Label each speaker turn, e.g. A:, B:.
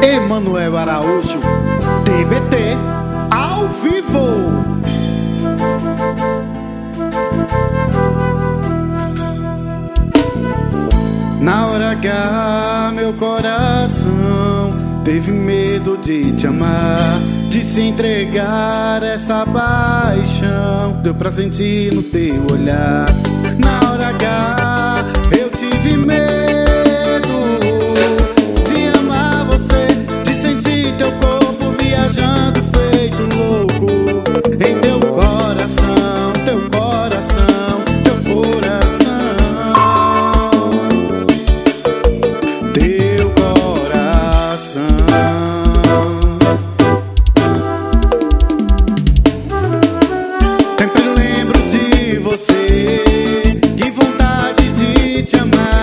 A: Emanuel Araújo, TBT, ao vivo. Na hora H, meu coração teve medo de te amar, de se entregar a essa paixão. Deu pra sentir no teu olhar. Na hora H, eu tive medo de amar você, de sentir teu corpo viajando feito louco em teu coração, teu coração, teu coração, teu coração. Sempre lembro de você, que vontade de te amar.